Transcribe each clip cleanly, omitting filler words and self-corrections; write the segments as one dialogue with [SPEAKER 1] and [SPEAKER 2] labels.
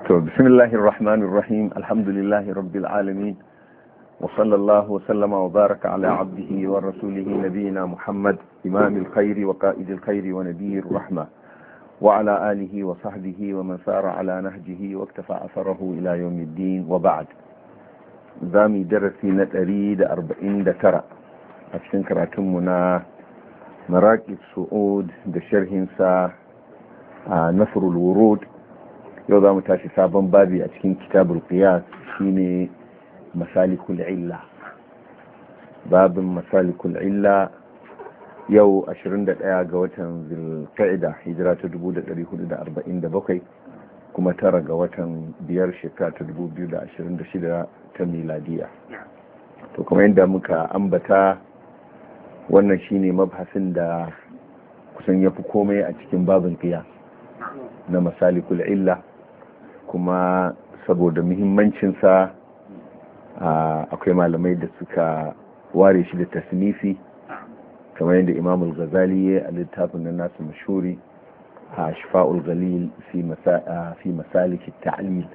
[SPEAKER 1] بسم الله الرحمن الرحيم. الحمد لله رب العالمين، وصلى الله وسلم وبارك على عبده ورسوله نبينا محمد إمام الخير وقائد الخير ونبي الرحمة، وعلى آله وصحبه ومن سار على نهجه واكتفى أثره إلى يوم الدين. وبعد، زامي درسي نتريد 49 أشكن كراتمنا مراكب سعود بشرح سا نصر الورود. yau za mu tashi sabon babi a cikin kitabul qiyas, shine masalikul illa. Babin masalikul illa yau 21 ga watan zulqa'ida, hijira ta 1447, kuma 9 ga watan 5 shekara ta 2026 ta miladiya. To kuma yadda muka ambata, wannan shine mabhasin da kusan yafi komai a cikin babin qiyas na masalikul illa, kuma saboda muhimmancinsa akwai malamai da suka ware shi da tasnifi, kamar yadda Imam al-Ghazali a littafin na nasu mashhuri a Shifa'ul Ghalil fi masalik at-ta'lil.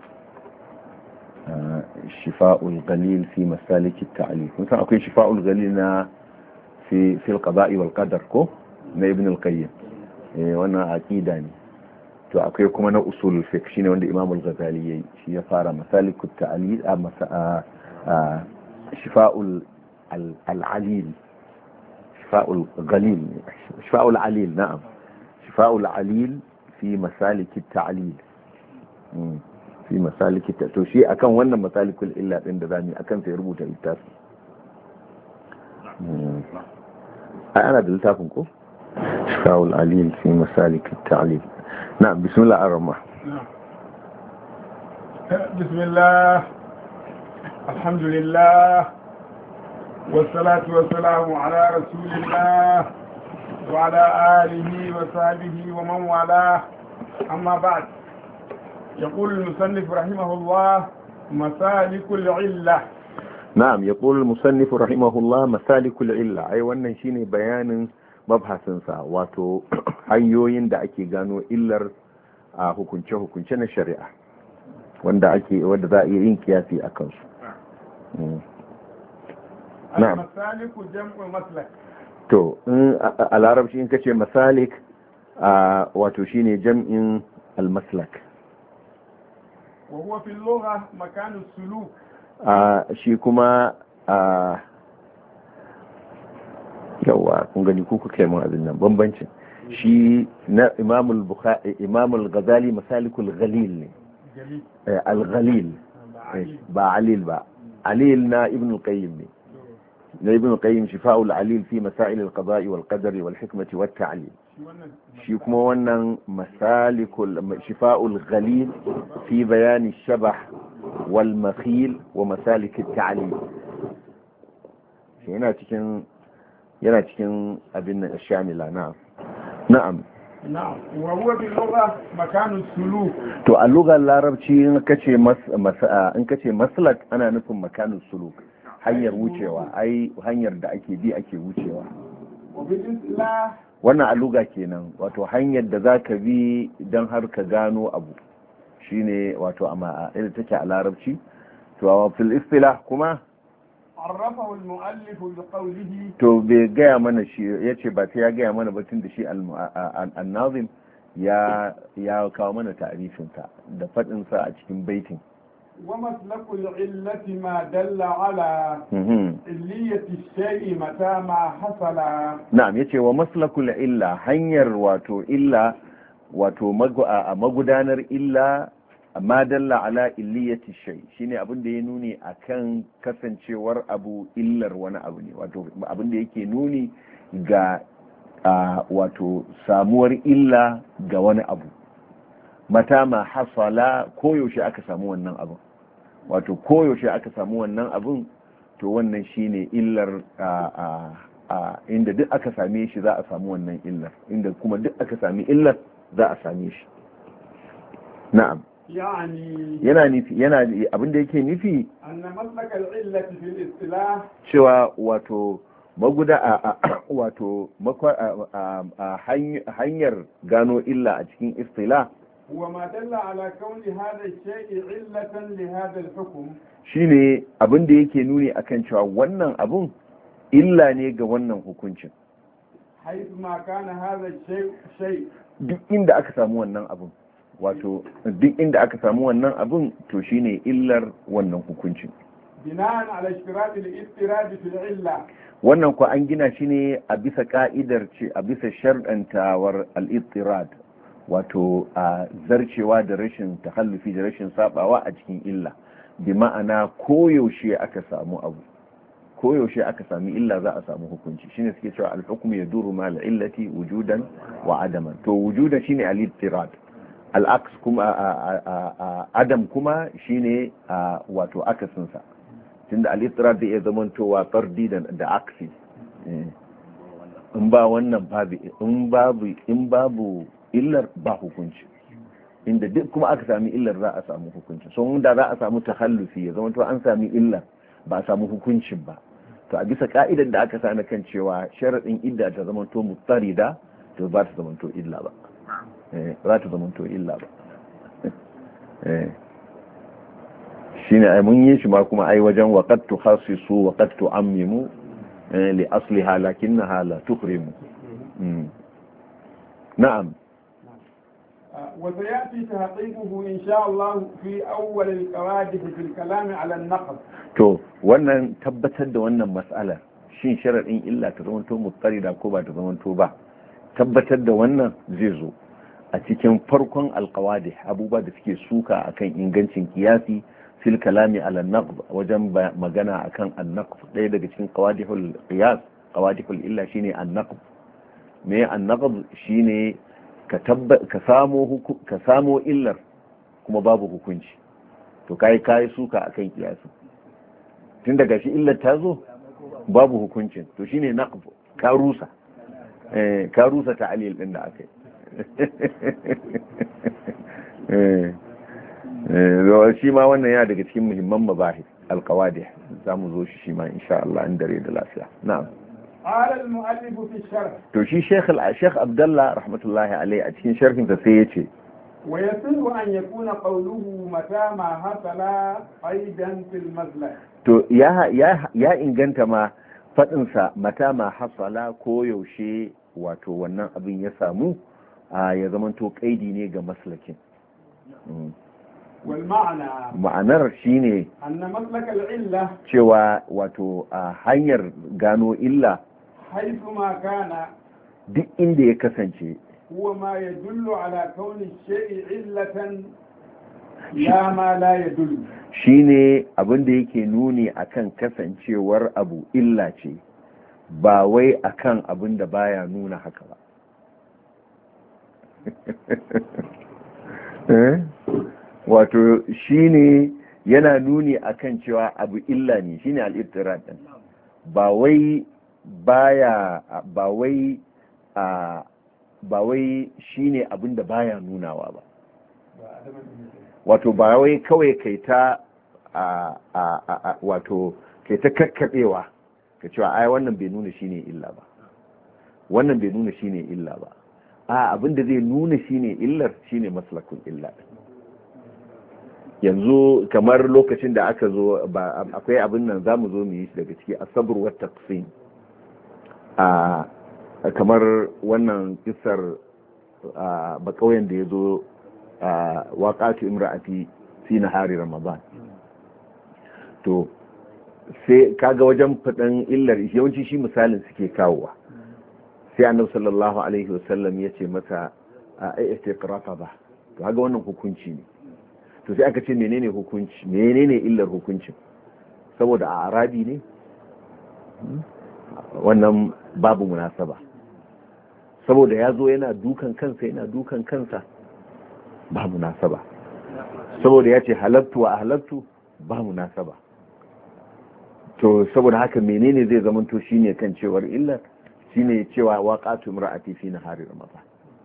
[SPEAKER 1] Shifa'ul Ghalil fi masalik at-ta'lil. Kun san akwai Shifa'ul Ghalil na fi al-qada'i wal qadar ko na Ibn al-Qayyim, wannan aqida ne. To akwai kuma na usul fiqh, shine wanda Imam al-Ghazali yayi, shi ya fara masalikut ta'lil shifa'ul al-alil, shifa'ul ghalil, shifa'ul alil, na'am, shifa'ul alil fi masalikit ta'lil, fi masalikit. To shi akan wannan masalikul illa din da zamu akan sai rubuta littafi. Ana da littafin ko shifa'ul alil fi masalikit ta'lil. نعم. بسم الله الرحمن الرحيم.
[SPEAKER 2] بسم الله، الحمد لله، والصلاة والسلام على رسول الله وعلى آله وصحبه ومن والاه، أما بعد. يقول المصنف رحمه الله: مسالك العلة.
[SPEAKER 1] نعم، يقول المصنف رحمه الله مسالك العلة، أي wannan shine bayanin mabhasinsa, wato hanyoyin da ake gano illar a hukunce-hukunce na shari'a wanda za a iya yin kiyasi a kansu.
[SPEAKER 2] Masaliku jam'u maslak.
[SPEAKER 1] To a larabci in kace masalik, wato shine jam'in al-maslak.
[SPEAKER 2] Wa huwa fi al-lugha makanu suluk.
[SPEAKER 1] Shi kuma yawa kun gani ku kuka yi mun abin nan bambancin shi na Imam al-Ghazali masalikul ghalil ne, al-ghalil ba alil ba. Alil na Ibn al-Qayyim ne, na Ibn al-Qayyim shifa'ul alil fi masail al-qada'i wal qadari wal hikmati wat ta'lil. Shi kuma wannan masalikul shifa'ul ghalil fi bayan ash-shabah wal makhil wa masalik at-ta'lil. Shi yana cikin abin nan shamila. Na'am
[SPEAKER 2] wa huwa bil lugha makanu suluk.
[SPEAKER 1] To a lugar larabci in kace maslak, ana nufin makanu suluk, hanyar wucewa, ai hanyar da ake bi ake wucewa. Wannan a luga kenan, wato hanyar da zaka bi dan har ka gano abu, shine wato amma idan take a larabci. To a fil istilah kuma
[SPEAKER 2] عرفه المؤلف بقوله.
[SPEAKER 1] to bai gaya mana shi, yace ba ta ya gaya mana batun da shi al-nazim ya kawo mana ta'rifin sa da fadin sa a cikin baitin.
[SPEAKER 2] wa maslakul illati ma dalla ala illiyati shay'i mata ma hasala.
[SPEAKER 1] Na'am, yace wa maslakul illa, hanyar wato illa, wato magudanar illa, ma dalla ala illiyati shay, shine abin da ya nuni akan kasancewar abu illar wani abu ne, wato abin da yake nuni ga wato samuwar illa ga wani abu. Mata ma hasala, koyaushe aka samu wannan abu, wato koyaushe aka samu wannan abun, to wannan shine illar. Inda duk aka same shi za a samu wannan illar, inda kuma duk aka sami illar za a same shi. Na'am. yana abinda yake nufi cewa wato hanyar gano illa a cikin istila
[SPEAKER 2] وما دل على كون هذا الشيء علة لهذا الحكم
[SPEAKER 1] shine abin da yake nuni akan cewa wannan abun illa ne ga wannan hukuncin
[SPEAKER 2] حيث ما كان هذا الشيء
[SPEAKER 1] duk inda aka samu wannan abun wato duk inda aka samu wannan abun to shine illar wannan hukuncin
[SPEAKER 2] بناء على اشتراط الاضطراد في العلة
[SPEAKER 1] wannan ko an gina shi ne a bisa ka'idar ce a bisa shar'antawar al-ittirad wato a zarcewa da rashin tahallufi da rashin sabawa a cikin illa bi ma'ana koyaushe aka samu abu koyaushe aka sami illa za a samu hukunci shine suke cewa al-hukmu yaduru ma al-illati wujudan wa adaman to wujudan shine al-ittirad al-aks kuma adam kuma shine wato akasin sa tunda al-ittirad da ya zamantowa tardi da aksi in ba wannan babu illar ba hukunci inda duk kuma aka sami illar za a samu hukunci so da za a samu takhallufi ya zamanto an sami illar ba a samu hukuncin ba to a bisa ka'idar da aka sani kan cewa sharadin idda ta zamanto mutarida to ba ta zamanto illa ba za ta zamanto illa ba shine ai mun yi shi ma kuma ai wajen waqad tukhassisu wa qad tu'ammimu li asliha lakinnaha la tuhrimu na'am
[SPEAKER 2] وسيأتي تحقيقه إن شاء الله في أول القواعد في الكلام على النقد.
[SPEAKER 1] to wannan tabbatar da wannan mas'ala shin sharadin illa ta zamanto mutarida ko ba ta zamanto ba tabbatar da wannan zai zo a cikin farkon alqawadih abubuwa da suke suka akan ingancin kiyasi fil kalami ala naqd wajen magana akan an-naqd ɗaya daga cikin qawadihul qiyas qawadihul illa shine an-naqd me an-naqd shine ka samo illar kuma babu hukunci to kai suka akan kiyasi tun daga shi illar ta zo babu hukuncin to shine naqd ka rusa ta'lil din da akai shi ma wannan yana daga cikin muhimman mabahis alqawadih zamu zo shi ma insha Allah in dare da lafiya na'am
[SPEAKER 2] قال المؤلف في الشرح
[SPEAKER 1] to shi Sheikh Abdullah rahmatullahi alaihi a cikin sharhin sa sai yace
[SPEAKER 2] ويصح أن يكون قوله متى ما حصل أيضا في المزلة
[SPEAKER 1] to ya inganta ma fadin sa mata ma hasala ko yaushe wato wannan abin ya samu ya zamanto kaidi ne ga maslakin
[SPEAKER 2] والمعنى
[SPEAKER 1] ma'anar shine
[SPEAKER 2] أن مسلك العلة
[SPEAKER 1] cewa wato hanyar gano illa
[SPEAKER 2] حيث ما كان
[SPEAKER 1] duk inda ya kasance
[SPEAKER 2] هو ما يدل على كون الشيء علة لا ما لا يدل
[SPEAKER 1] shine abin da yake nuni akan kasancewar abu illa ce ba wai akan abin da baya nuna haka ba wato shine yana nuni akan cewa abu illa ne shine al-ittirad din ba wai shine abin da baya nunawa ba wato ba wai kawai kai ta wato kai ta kakkabewa ka cewa ai wannan bai nuna shine illa ba wannan bai nuna shine illa ba abin da zai nuna shine illar shine maslakul illa yanzu kamar lokacin da aka zo akwai abin nan zamu zo mu yi shi daga ciki as-sabr wa taqsim kamar wannan kissar ba kauyen da yazo waqatu imra'ati fi nahari ramadan to sai kaga wajen fadan illar yawanci shi misalin suke kawowa sai annabi sallallahu alaihi wasallam ya ce masa istiqrafa ba to kaga wannan hukunci ne to sai aka ce menene hukunci menene illar hukuncin saboda a arabi ne wannan babu munasaba saboda ya zo yana dukan kansa ba munasaba saboda ya ce halattu wa ahlattu ba munasaba to saboda haka menene zai zamanto shine kan cewar illar shine cewa waqatu imra'ati fi nahari ramadan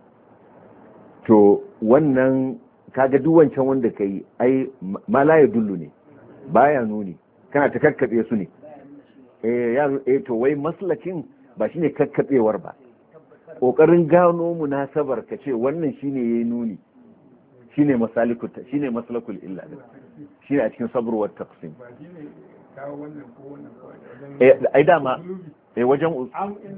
[SPEAKER 1] to wannan kaga duk wancan wanda kai ai ma la yadullu ne baya nuni kana ta kakkabe su ne to wai maslakin ba shine kakkabewar ba kokarin gano munasabar ka ce wannan shine yayi nuni shine maslakul illa din shine a cikin sabr wa taqsim ai dama wajen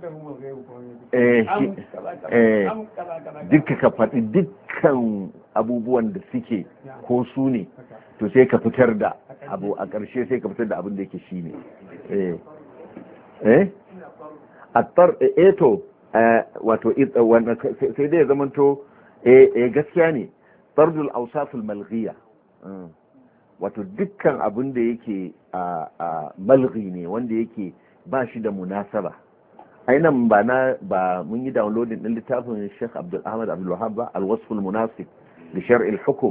[SPEAKER 1] dukka ka faɗi dukkan abubuwan da suke ko su ne to sai ka fitar da abu a ƙarshe sai ka fitar da abin da yake shi ne attar to wato sai dai ya zamanto gaskiya ne tardul awsaful malghiya wato dukkan abin da yake malghi ne wanda yake ba shi da munasaba ainihin ba mun yi downloading din littafin Sheikh Abdul Ahmad Abdul Wahhab ba al-wasf al-munasib li shar' al-hukm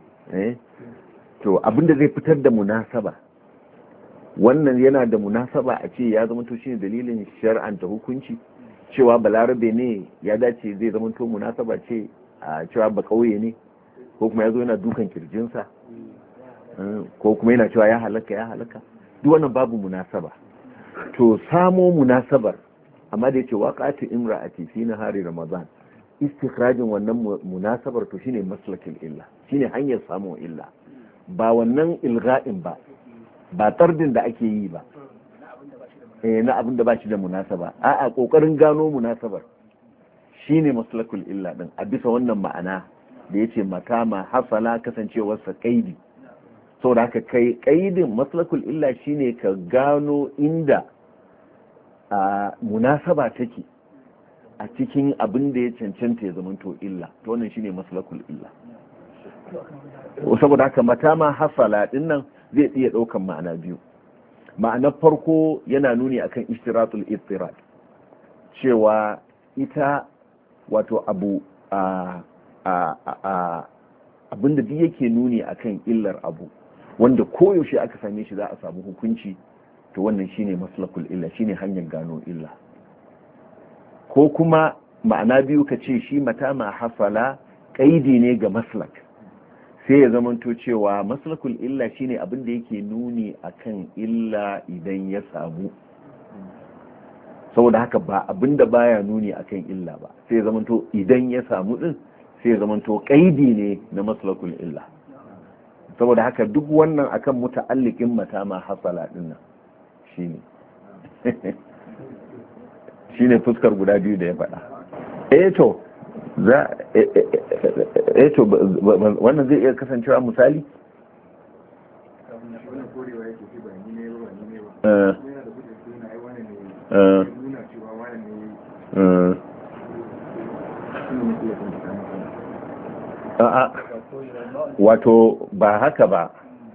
[SPEAKER 1] to abinda zai fitar da munasaba wannan yana da munasaba a ce ya zama to shine dalilin shar'anta hukunci cewa balarabe ne ya dace zai zama to munasaba ce a cewa ba kauye ne ko kuma yazo yana dukan kirjinsa ko kuma yana cewa ya halaka duk wannan babu munasaba to samo munasabar amma da yake waqati imra'ati fi nahari ramadan istikhrajin wannan munasabar to shine maslakin illa shine hanyar samun illa ba wannan ilga'in ba tardin da ake yi ba na abin da ba shi da munasaba a'a kokarin gano munasabar shine maslakul illa din a bisa wannan ma'ana da yace makama hasala kasancewar sa kaidi saboda haka kai kaidin maslakul illa shine ka gano inda a munasaba take a cikin abin da ya cancanta ya zamanto illa to wannan shine maslakul illa saboda haka matama hasala din nan zai iya daukan ma'ana biyu ma'anar farko yana nuni akan ishtiratul ittirad cewa ita wato abu abinda duk yake nuni akan illar abu wanda koyaushe aka same shi za a samu hukunci to wannan shine maslakul illa shine hanyar gano illa ko kuma ma'ana biyu ka ce shi matama hasala kaidi ne ga maslak sai ya zamanto cewa maslakul illa shine abin da yake nuni akan illa idan ya samu saboda haka ba abin da baya nuni akan illa ba sai ya zamanto idan ya samu din sai ya zamanto kaidi ne na maslakul illa saboda haka duk wannan akan muta'alliqin matama hasala din nan shine fuskar guda biyu da ya faɗa to wannan zai iya kasancewa misali wato ba haka ba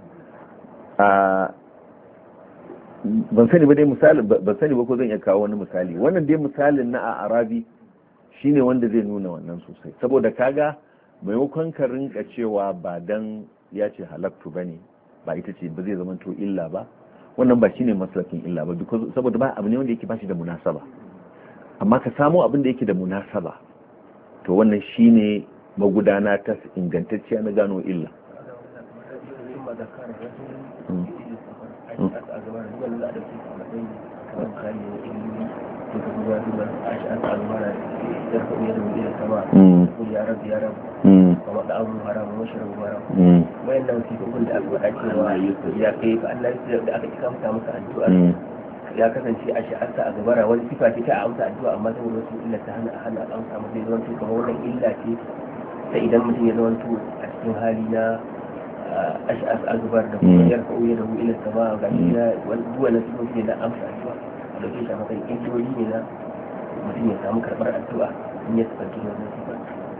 [SPEAKER 1] ban sani ba dai misali ban sani ba ko zan iya kawo wani misali wannan dai misalin na a arabi shine wanda zai nuna wannan sosai saboda kaga maimakon ka rinka cewa ba dan ya ce halaktu bane ba ita ce ba zai zama to illa ba wannan ba shine maslakin illa ba saboda ba abu ne wanda yake bashi da munasaba amma ka samu abin da yake da munasaba to wannan shine magudana ta ingantacciya na gano illa
[SPEAKER 3] ya rabu ya rabu kamar da abu haramun mashirin haram wayan nan su hukun da aka faɗa cewa ya kai fa Allah da aka kika masa addu'a ya kasance a sha'arsa a gabara wani sifa ce ta amsa addu'a amma saboda wasu illa ta hana amsa masa zai zama kamar wannan illa ce ta idan mutum ya zama a cikin hali na ash'as al-gubar da kuma yarfa uya da ila sama ga shi na wannan sifofi ne na amsa addu'a a dauke shi a matsayin illoli ne na mutum ya samu karɓar addu'a in ya tafi wannan sifar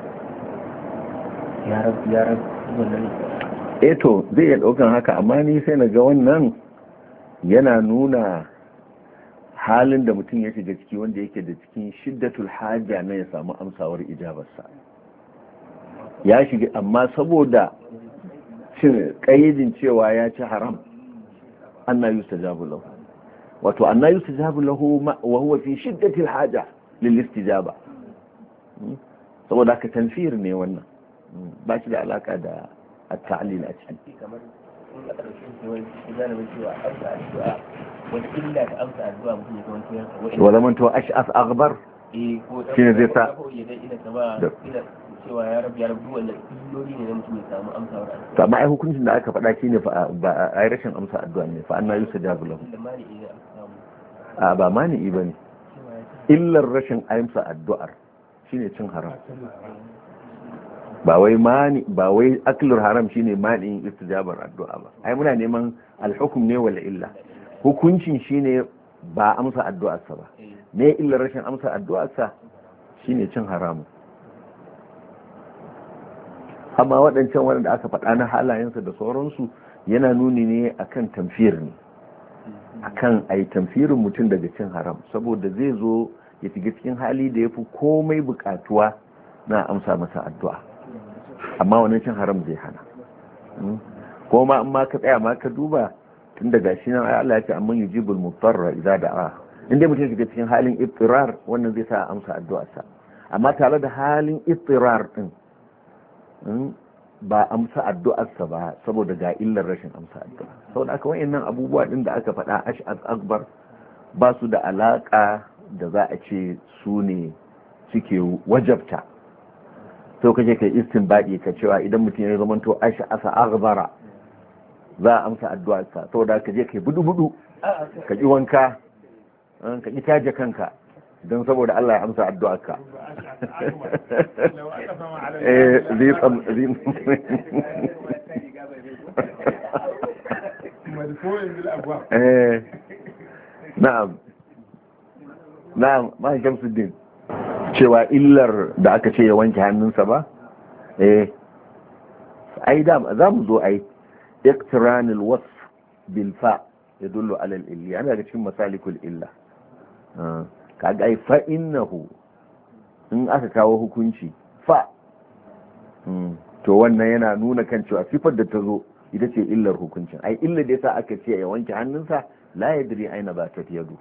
[SPEAKER 3] ya rabu wannan
[SPEAKER 1] to zai iya ɗaukan haka amma ni sai na ga wannan yana nuna halin da mutum ya shiga ciki wanda yake da cikin shiddatul haja na ya samu amsawar ijabarsa ya shiga amma saboda cin kayyadin cewa ya ci haram anna yustajabu lahu wato anna yustajabu lahu wa huwa fi shiddatil haja lil istijaba saboda haka tanfir ne wannan ba shi da alaka da at-ta'lil a ciki
[SPEAKER 3] kamar in ka dauke shi wani zana mai cewa amsa addu'a wata illa ta amsa addu'a mutum ya zama to
[SPEAKER 1] wa zaman to ash'as aghbar shine zai sa
[SPEAKER 3] cewa ya rabu wanda illoli ne na mutum ya samu amsawar addu'a.
[SPEAKER 1] To amma ai hukuncin da aka faɗa shine fa ba ai rashin amsa addu'a ne fa anna yusajabu lahu. A ba mani'i bane. Illar rashin amsa addu'ar shine cin haram. Ba wai aklur haram shine mani'in istijabar addu'a ba. Ai muna neman al-hukm ne wal illa. Hukuncin shine ba amsa addu'arsa ba. Me illar rashin amsa addu'arsa shine cin haramun. Amma waɗancan waɗanda aka faɗa na halayensa da sauransu yana nuni ne akan tamfir ne, akan ai tamfirin mutum daga cin haram, saboda zai zo ya shiga cikin hali da ya fi komai buƙatuwa na amsa masa addu'a, amma wani cin haram zai hana. Ko ma in ma ka tsaya ma ka duba tun daga shi nan Allah ya ce amman yujibul mutarra idza da'a, inda mutum shiga cikin halin ittirar wannan zai sa amsa addu'arsa, amma tare da halin ittirar din ba amsa addu'arsa ba saboda ga illar rashin amsa addu'a. Saboda aka wayannan abubuwa din da aka faɗa ash'ab akbar ba su da alaka da za a ce su ne suke wajabta. Sau kake kai istinbadi ka cewa idan mutum ya zama to ash'asa akbara za a amsa addu'arsa, saboda ka je kai budu-budu ka ki wanka ka ki taje kanka don saboda Allah ya amsa addu'arka. Na'am ma Shamsuddin cewa illar da aka ce ya wanke hannunsa ba ai da za mu zo ai iqtiranul wasf bil fa yadullu ala al illi ana daga cikin masalikul illa. Kaga ai fa innahu in aka kawo hukunci fa to wannan yana nuna kan cewa sifar da ta zo ita ce illar hukuncin. Ai illar da yasa aka ce ya wanke hannunsa la yadri aina ba ta yadu.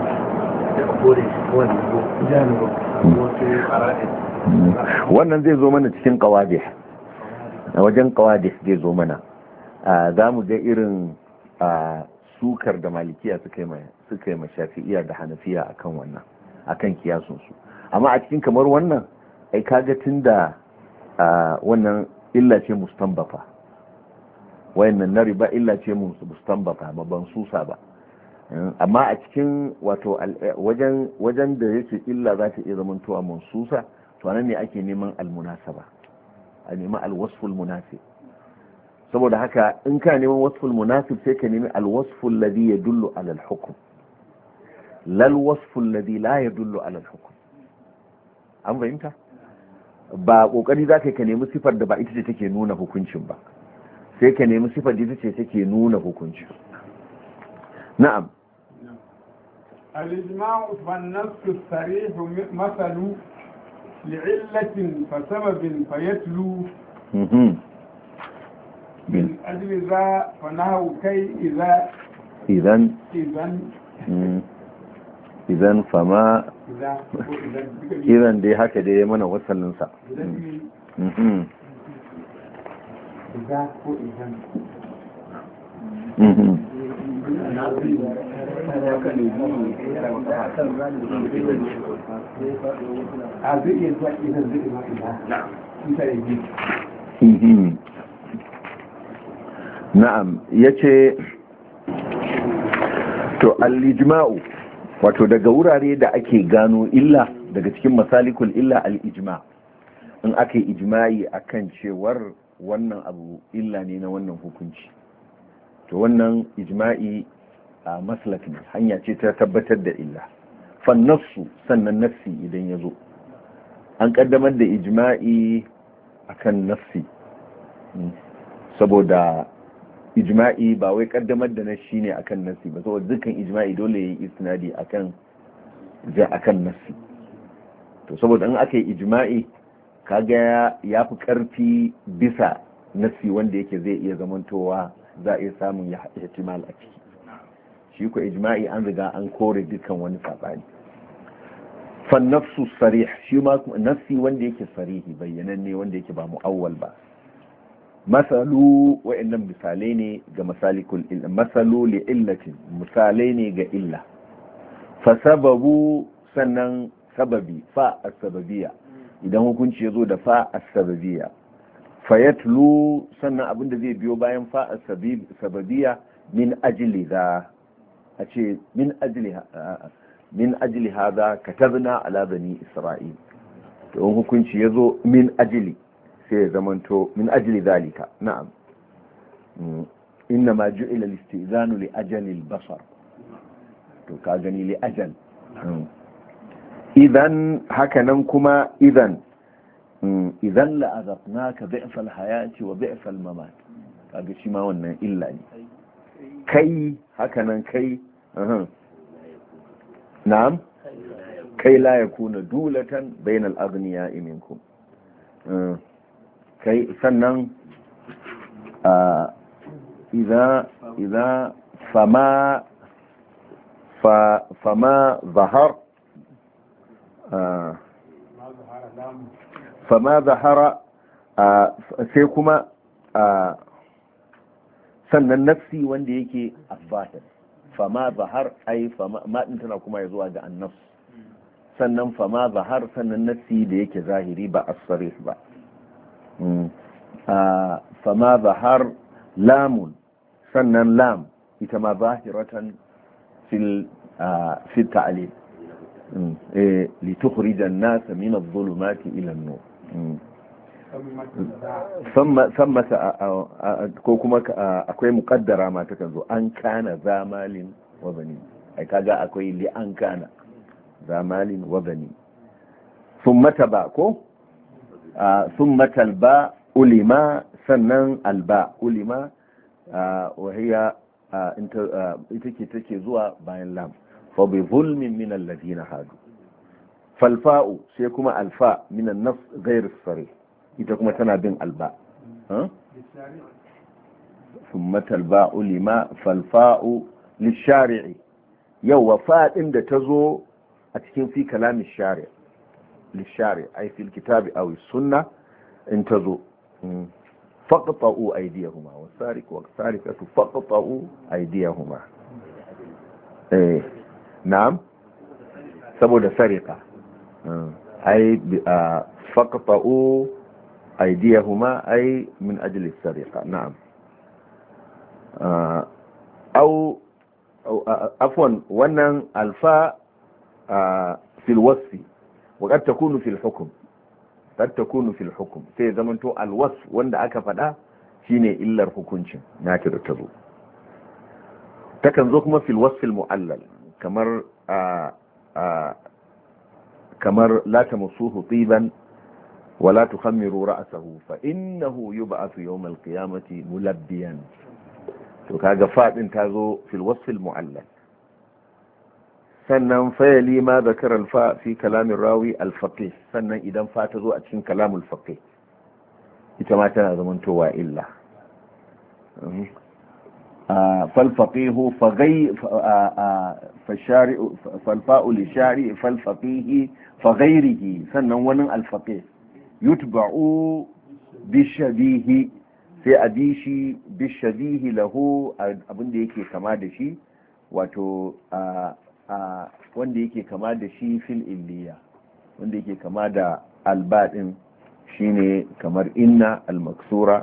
[SPEAKER 1] Wannan zai zo mana cikin qawadih, a wajen qawadih zai zo mana za mu ga irin sukar da malikiya suka yi ma shafi'iya da hanafiya akan wannan, akan kiyasunsu. Amma a cikin kamar wannan ai kaga tunda wannan illa ce mustanbafa, wayannan na riba illa ce mustanbafa ba ban susa ba. Amma a cikin wato wajen da yake illa za ta iya zamantowa mansusa, to nan ne ake neman almunasaba, a neman alwasful munasib. saboda haka in ka neman wasful munasib sai ka nemi alwasful ladhi yadullu ala alhukm lal wasful ladhi la yadullu ala alhukm. An fahimta? Ba kokari zaka ka nemi sifar da ba ita ce take nuna hukuncin ba, sai ka nemi sifar da ita ce take nuna hukuncin. Na'am.
[SPEAKER 2] الإجماع فالنص الصريح مثل لعلة فسبب فيتلو من أجل ذا فنهو كي
[SPEAKER 1] إذن فما إذن دي هكا دي من وصل ننسى na'am yace to al-ijma'u wato daga wurare da ake gano illa daga cikin masalikul illa al-ijma' in aka yi ijma'i akan cewar wannan abu illa ne na wannan hukunci, to wannan ijma'i a maslak ne, hanya ce ta tabbatar da illa. Fan nafsu sannan nafsi idan ya zo an kaddamar da ijma'i akan nafsi saboda ijma'i ba wai kaddamar da nashi ne akan nafsi ba, saboda dukkan ijma'i dole ya yi isnadi akan nafsi. To saboda in aka yi ijma'i kaga ya fi karfi bisa nafsi wanda yake zai iya zamantowa za a iya samun ihtimal a ciki. Shi ko ijma'i an riga an kore dukkan wani sabani. Fan nafsu sarih shi ma nafsi wanda yake sarihi bayyananne wanda yake ba mu'awwal ba. Masalu wa'annan misalai ne ga masalikul illa, masalu li illatin misalai ne ga illa. Fa sababu sannan sababi fa as-sababiyya idan hukunci yazo da fa as-sababiyya fayatlu sannan abinda zai biyo bayan fa as-sababiyya min ajli za a ce min ajli hada katabna ala bani isra'il to hukunci yazo min ajli sai ya zamanto min ajli zalika na'am inna ma ju'ila al-istizanu li ajali al-basar to ka gani li ajal idan hakanan kuma idan la azaqnaka bi'sa al-hayati wa bi'sa al-mamat kaga shi ma wannan illa ne kai hakanan kai na'am kai la yakuna dulatan bainal aghniya'i minkum kai sannan إذا فما ظهر فما ظهر سيكما sannan nafsi wanda yake asbatar fama zahar ai fama ma din tana kuma ya zuwa ga annafs sannan fama zahar sannan nafsi da yake zahiri ba as-sarih ba fama zahar lamun sannan lam ita ma zahiratan fil ta'lim li tukhrija an-nas min adh-dhulumati ila an-nur thumma ko kuma akwai muqaddara ma ta zo an kana zamalin wa bani ai kaga akwai li an kana zamalin wa bani thumma taba ko thumma talba ulima sannan alba ulima wahiya ita ke take zuwa bayan lam fa bi zulmin min alladhina hadu falfa'u sai kuma alfa min an-nafs ghayr as-sarih ita kuma tana bin alba thumma talba'u lima falfa'u lish-shari'i yawa fa'in da tazo a cikin fi kalamin shari' lish-shari' ay fi al-kitabi aw as-sunnah in tazo فاقطعوا أيديهما والسارق والسارقة فاقطعوا أيديهما نعم سبب سرقة أي فاقطعوا أيديهما أي من أجل السرقة نعم أو عفوا ونن الفاء في الوصف وقد تكون في الحكم قد تكون في الحكم sai zamanto alwasf wanda aka faɗa shine illar hukuncin nata da tazo takan zo kuma fil wasf al mu'allal kamar la tamassuhu tiban wa la tukhammiru ra'sahu fa innahu yub'athu yawm al qiyamati mulabbiyan to kaga fadin tazo fil wasf al mu'allal sannan fayali ma zakar alfa fi kalamin rawi alfaqih sannan idan fa ta zo a cikin kalamul faqih ita ma tana zamantowa illa fal faqihu fa ghayr fa shari'u fal fa'u li shari'i fal faqih fa ghayrihi sannan wani alfaqih yutba'u bi shabihi sai abishi bi shabihi lahu abinda yake kama da shi wato wanda yake kama da shi fil illiya wanda yake kama da albadin shine kamar inna al-maksura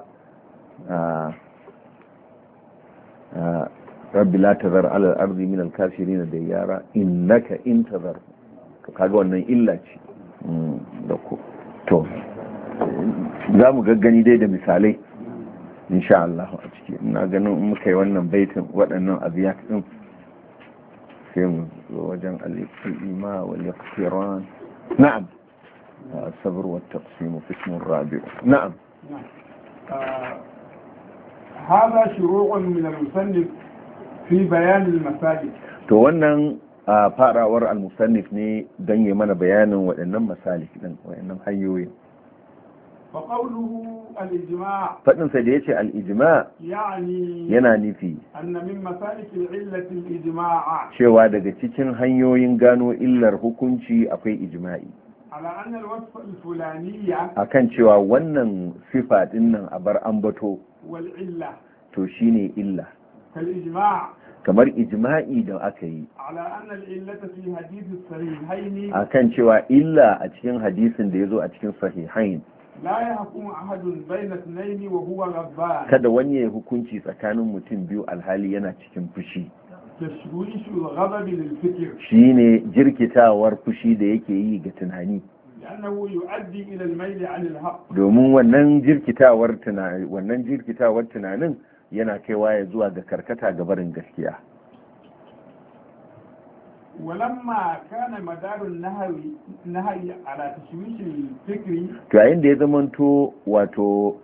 [SPEAKER 1] rabbi la tazar ala al-ardi min al-kafirin dayyara innaka in tazar kaga wannan illa ce da ku to za mu gaggani dai da misalai insha Allah a ciki ina ganin in muka yi wannan baitin waɗannan abiyat din في وجن الإيماء والاقتران نعم الصبر والتقسيم قسم الرابع نعم
[SPEAKER 2] هذا شروع من المصنف في بيان المساجد
[SPEAKER 1] to wannan farawar al-musannif ne don yi mana bayanin waɗannan masalik din waɗannan hanyoyi
[SPEAKER 2] فقوله الإجماع
[SPEAKER 1] فإنسا ديتي الإجماع yana nufi
[SPEAKER 2] أن من مسالك العلة الإجماع
[SPEAKER 1] cewa daga cikin hanyoyin gano illar hukunci akwai ijma'i
[SPEAKER 2] على أن الوصف الفلانية
[SPEAKER 1] akan cewa wannan sifa din nan a bar ambato
[SPEAKER 2] والعلة
[SPEAKER 1] to shine illa
[SPEAKER 2] كالإجماع
[SPEAKER 1] kamar ijma'i da aka yi
[SPEAKER 2] على أن العلة في حديث الصحيحين
[SPEAKER 1] akan cewa illa a cikin hadisin da ya zo a cikin sahihain
[SPEAKER 2] لا يحكم أحد بين اثنين وهو غضبان
[SPEAKER 1] kada wani ya hukunci tsakanin mutum biyu alhali yana cikin fushi
[SPEAKER 2] تشويش الغضب للفكر
[SPEAKER 1] shine jirkitawar fushi da yake yi ga tunani
[SPEAKER 2] لأنه يؤدي إلى الميل عن الحق
[SPEAKER 1] domin wannan jirkitawar tunanin yana kaiwa ya zuwa ga karkata ga barin gaskiya
[SPEAKER 2] ولما كان مدار النهي على تشويش الفكر
[SPEAKER 1] to yayin da ya zamanto wato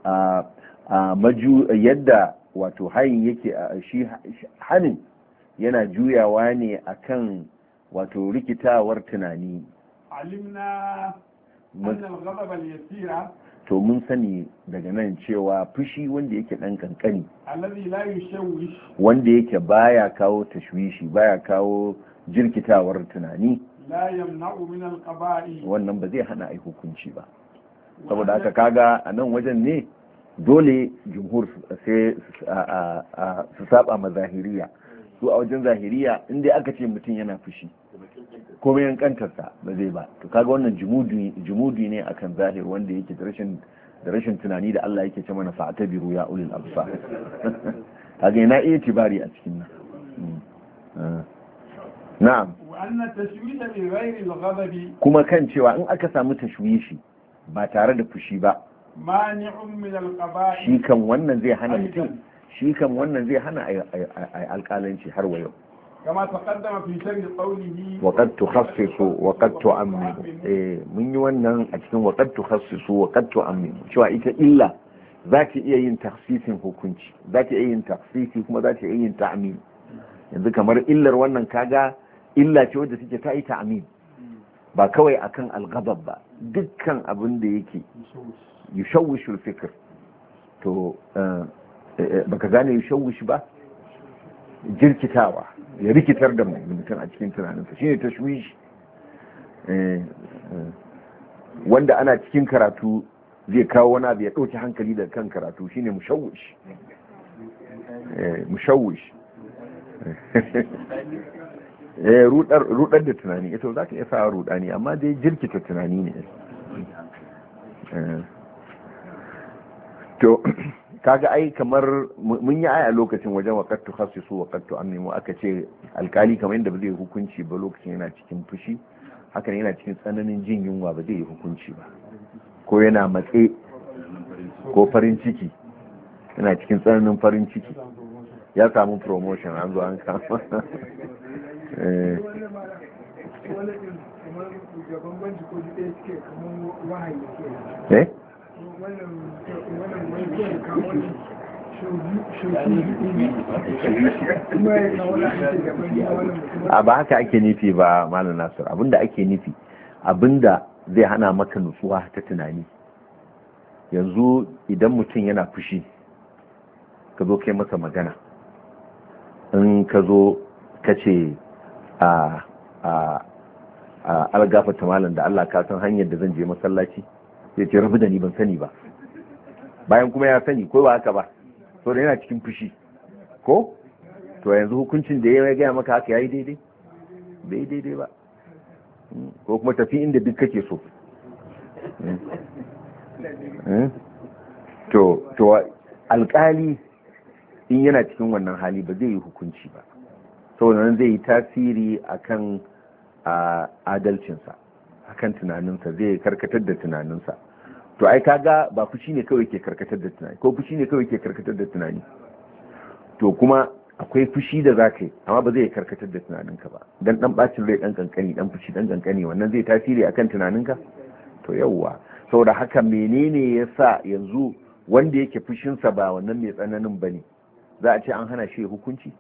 [SPEAKER 1] yadda wato hayin yake shi hanin yana juyawa ne akan wato rikitawar tunani
[SPEAKER 2] علمنا أن الغضب اليسير
[SPEAKER 1] to mun sani daga nan cewa fushi wanda yake dan kankani
[SPEAKER 2] الذي لا يشوش
[SPEAKER 1] wanda yake baya kawo tashwishi baya kawo jirkitawar tunani
[SPEAKER 2] لا يمنع من القضاء
[SPEAKER 1] wannan ba zai hana ai hukunci ba saboda haka kaga a nan wajen ne dole jumhur sai su saba ma zahiriya su a wajen zahiriya inda aka ce mutum yana fushi komai yankantarsa ba zai ba to kaga wannan jumudi ne akan zahir wanda yake da rashin tunani da Allah yake ce mana fa'tabiru ya ulil absar kaga yana iya tibari a cikin nan na'am
[SPEAKER 2] wa anna tashwish bi ghairi al-ghadab
[SPEAKER 1] kuma kan cewa in aka samu tashwishi ba tare da fushi ba
[SPEAKER 2] mani'un min al-qaba'i
[SPEAKER 1] shi kan wannan zai hana mutum shi kan wannan zai hana ai alƙalanci har wa yau
[SPEAKER 2] كما تقدم في شرح قوله
[SPEAKER 1] وقد تخصص وقد تعمم mun yi wannan a cikin وقد تخصص وقد تعمم cewa ita illa zaki iya yin takhsisin hukunci zaki iya yin takhsisi kuma zaki iya yin ta'mim yanzu kamar illar wannan kaga illa ce wadda take ta yi ta'mim ba kawai akan al-ghadab ba dukkan abin da yake yushawwishu al-fikr to baka gane yushawwish ba jirkitawa ya rikitar da mutum a cikin tunaninsa shine tashwish wanda ana cikin karatu zai kawo wani abu ya ɗauki hankali da kan karatu shine mushawwish mushawwish rudar da tunani ita za ka iya sa rudani amma dai jirkita tunani ne to kaga ai kamar mun yi aya lokacin wajen waqattu khassisu waqattu amimu aka ce alkali kamar yadda ba zai hukunci ba lokacin yana cikin fushi hakan yana cikin tsananin jin yunwa ba zai yi hukunci ba ko yana matse ko farin ciki yana cikin tsananin farin ciki ya samu promotion an zo an kama eh a ba haka ake nufi ba malam Nasir abinda ake nufi abinda zai hana maka nutsuwa ta tunani yanzu idan mutum yana fushi ka zo kai masa magana in ka zo ka ce algafata malam da Allah ka san hanyar da zan je masallaci sai ce rabu da ni ban sani ba bayan kuma ya sani ko ba haka ba so da yana cikin fushi ko to yanzu hukuncin da ya gaya maka haka yayi daidai bai daidai ba ko kuma tafi inda duk kake so to alkali in yana cikin wannan hali ba zai yi hukunci ba saboda nan zai yi tasiri akan adalcinsa akan tunaninsa zai karkatar da tunaninsa to ai kaga ba fushi ne kawai ke karkatar da tunani ko fushi ne kawai ke karkatar da tunani to kuma akwai fushi da zaka yi amma ba zai karkatar da tunaninka ba dan bacin rai dan kankani dan fushi dan kankani wannan zai tasiri akan tunaninka to yawwa saboda haka menene yasa yanzu wanda yake fushinsa ba wannan mai tsananin bane za a ce an hana shi hukunci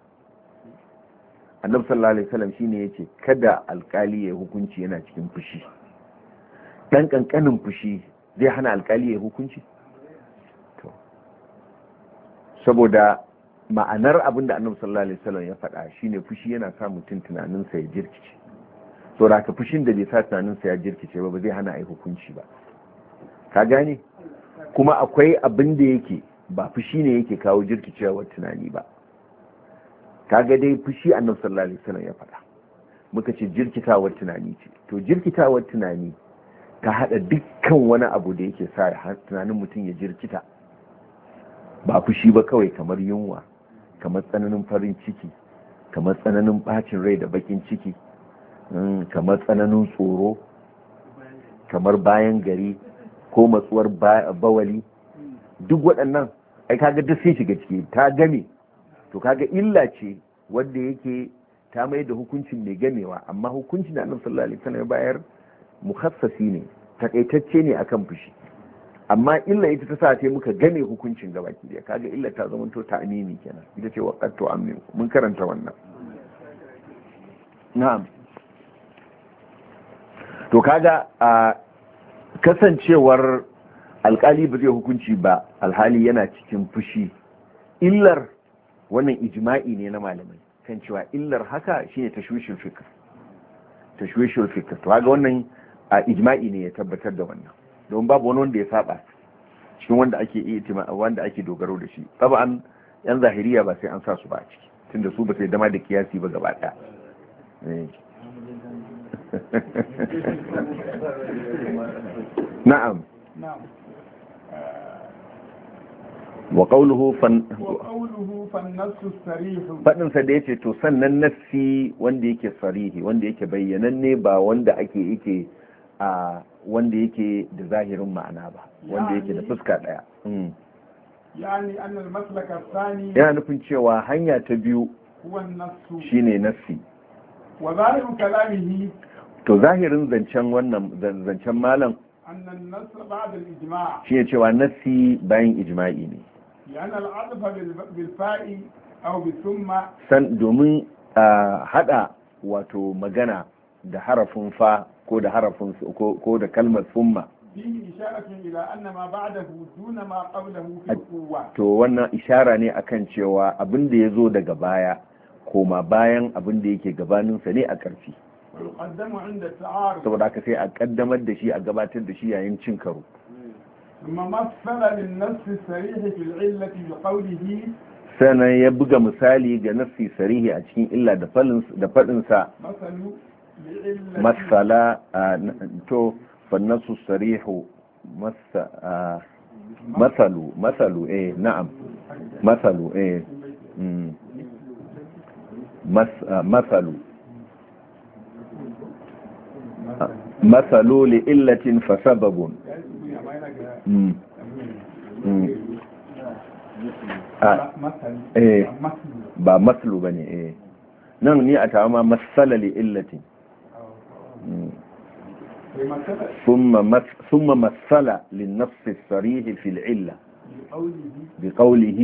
[SPEAKER 1] annabi sallallahu alaihi wasallam shine yace kada alkali ya hukunci yana cikin fushi dan kankanin fushi zai hana alkali ya hukunci to saboda ma'anar abin da annabi sallallahu alaihi wasallam ya faɗa shine fushi yana sa mutum tunaninsa ya jirkice saboda haka fushin da bai sa tunaninsa ya jirkice ba zai hana ai hukunci ba ka gane kuma akwai abin da yake ba fushi ne yake kawo jirkicewar tunani ba kaga dai fushi annabi sallallahu alaihi wasallam ya faɗa, muka ce jirkitawar tunani ce. To jirkitawar tunani ta hada dukkan wani abu da yake sa tunanin mutum ya jirkita, ba fushi ba kawai, kamar yunwa, kamar tsananin farin ciki, kamar tsananin bacin rai da bakin ciki, kamar tsananin tsoro, kamar bayan gari ko matsuwar bawali, duk waɗannan ai kaga duk sai shiga ciki, ta game. To kaga illa ce wanda yake ta mai da hukuncin mai gamewa, amma hukuncin da annabi sallallahu alaihi wasallam ya bayar mukhassasi ne, takaitacce ne akan fushi, amma illa ita ta sa sai muka game hukuncin gabaki daya. kaga illa ta zama to ta'mimi kenan, ita ce waqattu amin, mun karanta wannan. na'am. To kaga a kasancewar alkali ba zai hukunci ba alhali yana cikin fushi, illar wannan ijma'i ne na malamai kan cewa illar haka shine tashwishul fikr. To kaga wannan a ijma'i ne ya tabbatar da wannan, don babu wani wanda ya saba cikin wanda ake dogaro da shi. Taban yan zahiriya ba sai an sa su ba a ciki, tunda su ba sai dama da kiyasi ba gaba daya. na'am. wa qawluhu faɗinsa da yace to sannan nassi wanda yake sarihi, wanda yake bayyananne, ba wanda yake wanda yake da zahirin ma'ana ba, wanda yake da fuska daya. yana nufin cewa hanya ta biyu shine nassi.
[SPEAKER 2] wa zahiru kalamihi,
[SPEAKER 1] to zahirin zancen malam
[SPEAKER 2] annan nass ba'da al-ijma'
[SPEAKER 1] shine cewa nassi bayan ijma'i ne.
[SPEAKER 2] yana al-'adfa bil fa'i aw bi thumma,
[SPEAKER 1] domin hada wato magana da harafin fa ko da harafin ko da kalmar thumma,
[SPEAKER 2] fihi isharatun ila anna ma ba'dahu duna ma qablahu fi quwwa.
[SPEAKER 1] to wannan ishara ne akan cewa abin da yazo daga baya koma bayan abin da yake gabaninsa ne a ƙarfi, saboda haka sai a kaddamar da shi, a gabatar da shi yayin cin karo. sannan ya buga misali ga nassi sarihi a cikin illa da faɗinsa masala to fannasu sarihu masalu na'am masalu مثل لإلة فسبب ba maslu bane nan ni a tawa ma masala li'illatin ثم مثل للنص الصريح في العلة بقوله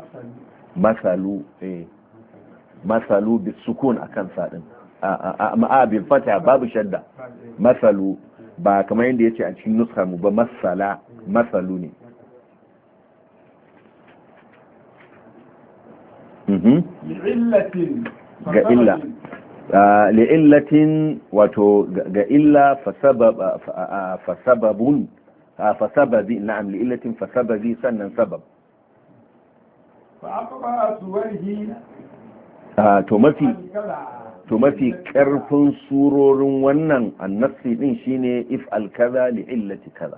[SPEAKER 1] مثلوا بالسكون أكن سادن بالفتح باب شدة مثلوا ba kamar yadda yace a cikin nuskar mu ba masalu ne. ga illa li'illatin wato ga illa fasababun fasababi na'am li'illatin fasababi sannan sabab to mafi karfin surorin wannan annasi din shine if al-kaza li'illati kaza,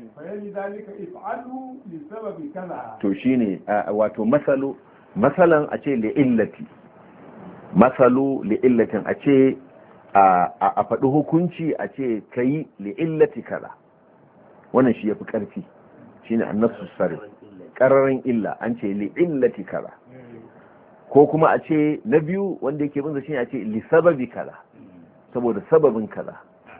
[SPEAKER 1] to shine wato masalan a ce li'illati, masalu li'illatin a ce a faɗi hukunci a ce kai li'illati kaza, wannan shi yafi karfi, shine annasu sari ƙararren illa an ce li'illati kaza. Ko kuma a ce na biyu wanda yake bin shi a ce li sababi kaza, saboda sababin kaza.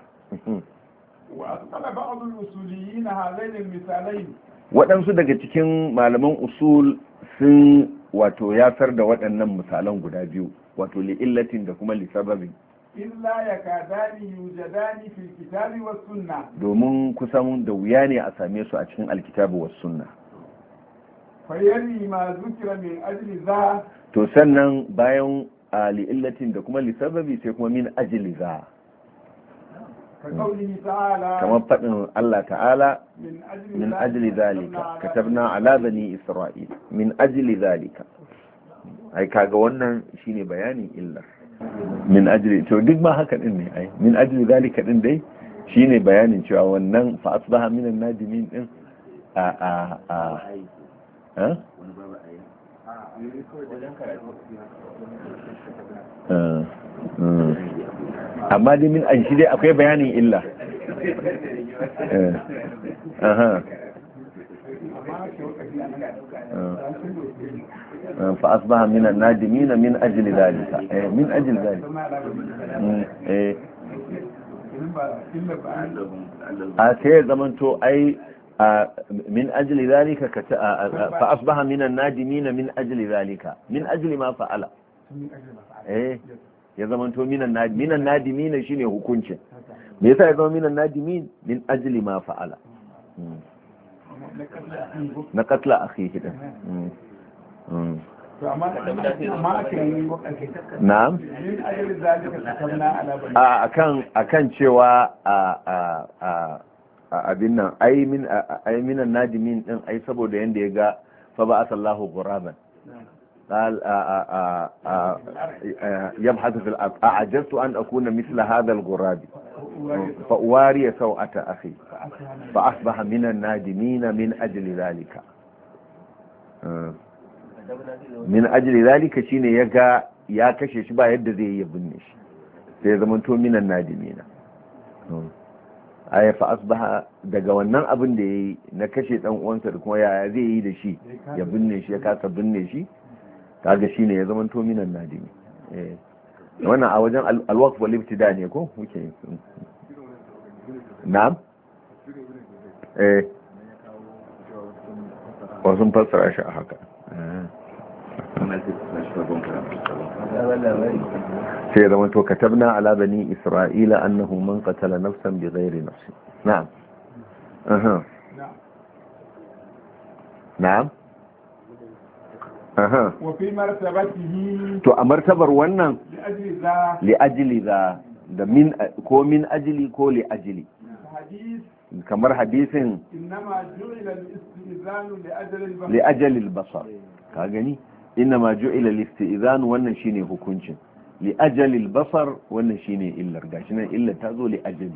[SPEAKER 1] waɗansu daga cikin malaman usul sun wato yasar da waɗannan misalan guda biyu, wato li illatin da kuma li sababin,
[SPEAKER 2] illa yakadani yujadani fil kitabi was sunna,
[SPEAKER 1] domin kusan da wuya ne a same su a cikin alkitabu was sunna.
[SPEAKER 2] fayali ma zukira min ajli za,
[SPEAKER 1] to sannan bayan li'illatin da kuma lissababi sai kuma min ajli za, kamar faɗin Allah ta'ala min ajli zalika katabna ala bani isra'il min ajli zalika. ai kaga wannan shine bayanin illar min ajli to duk ma haka din ne ai min ajli zalika din dai shine bayanin cewa wannan fa asbaha minan nadimin din amma dai min an shi dai akwai bayanin illa فأصبح من النادمين من أجل ذلك من أجل ذلك sai zamanto ai min ajli zalika fa asbaha min an-nadimin min ajli zalika min ajli ma fa'ala ya zamanto min an-nadimin shine hukuncin me yasa ya zama min an-nadimin min ajli ma fa'ala na katla akhihi din na'am akan cewa abin nan ai minan nadimin din ai saboda yanda ya ga fa ba asallahu ghuraban قال يبحث في الأرض أعجزت أن أكون مثل هذا الغراب فأواري سوءة أخي فأصبح من النادمين من أجل ذلك min ajli zalika shine yaga ya kashe shi ba yadda zai yi binne shi sai zaman to minan nadimina ay fa asbaha daga wannan abin da yayi na kashe dan uwansa da kuma yaya zai yi da shi ya binne shi ya kasa binne shi kaga shine ya zaman to minan nadimi wannan a wajen alwaqf wal ibtida ne ko muke na'am wasu fassara shi a haka sai zama to katabna ala bani isra'ila annahu man qatala nafsan bighairi nafs na'am na'am
[SPEAKER 2] wa fi martabatihi
[SPEAKER 1] to a martabar wannan li ajli za da min ko min ajli ko li ajli kamar hadisin
[SPEAKER 2] innama ju'ila al-istizanu
[SPEAKER 1] li ajali al-basar ka gani innama ju'ila al-istizanu wannan shine hukuncin li ajali al-basar wannan shine illar gashi nan illar ta zo li ajali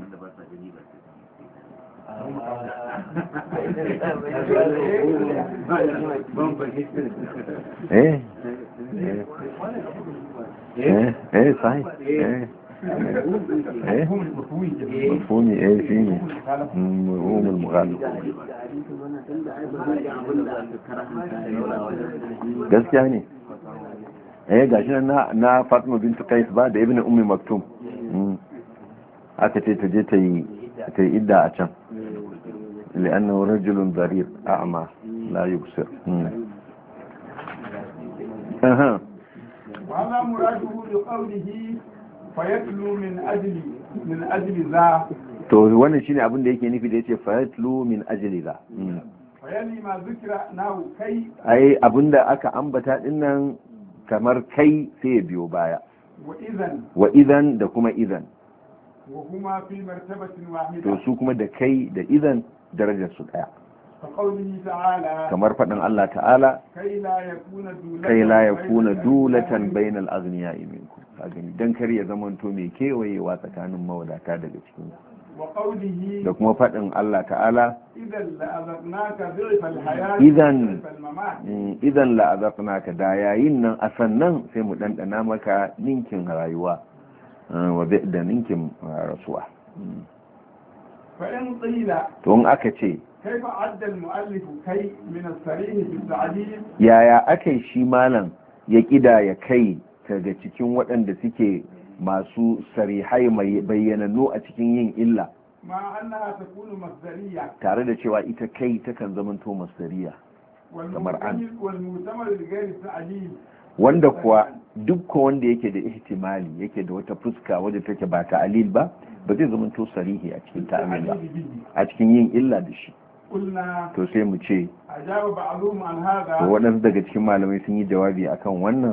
[SPEAKER 1] صحيح مفهومي فيني مفهوم المغالب gaskiya ne gashi na Fatima bintu Qais ba da ibn ummi maktum aka ce ta je ta yi idda a can لأنه رجل ضرير أعمى لا يبصر
[SPEAKER 2] وهذا مراده لقوله fayatlu min ajli za
[SPEAKER 1] to wannan shine abin da yake nufi da yace fayatlu min ajli za
[SPEAKER 2] fayali ma zikra nahu kai
[SPEAKER 1] ai abinda aka ambata dinnan kamar kai sai ya biyo baya wa idan da kuma idan
[SPEAKER 2] wa huma fi martabatin wahida
[SPEAKER 1] to su kuma da kai da idan darajar su daya kamar faɗin Allah ta'ala kai la yakuna dulatan bainal aghniya'i minkum dan kar ya zamanto mai kewayewa tsakanin mawadata daga cikin da kuma faɗin Allah ta'ala idan la'azaqnaka da yayin nan a sannan sai mu ɗanɗana maka ninkin rayuwa da ninkin rasuwa to in aka ce
[SPEAKER 2] كيف عد المؤلف كي من الصريح في التعليل
[SPEAKER 1] yaya akai shi malam ya kidaya kai daga cikin waɗanda suke masu sarihai mai bayyananu a cikin yin illa
[SPEAKER 2] ma annaha takunu masdariya
[SPEAKER 1] tare da cewa ita kai takan zamanto masdariya kamar an
[SPEAKER 2] wal mu'tamar li ghairi ta'lil
[SPEAKER 1] wanda kuwa dukkan wanda yake da ihtimali yake da wata fuska wadda take ba ta'lil ba zai zamanto sarihi a cikin ta'amil ba a cikin yin illa da shi to sai mu ce waɗansu daga cikin malamai sun yi jawabi akan wannan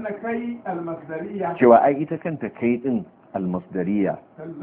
[SPEAKER 1] cewa ai ita kanta kai din almasdariya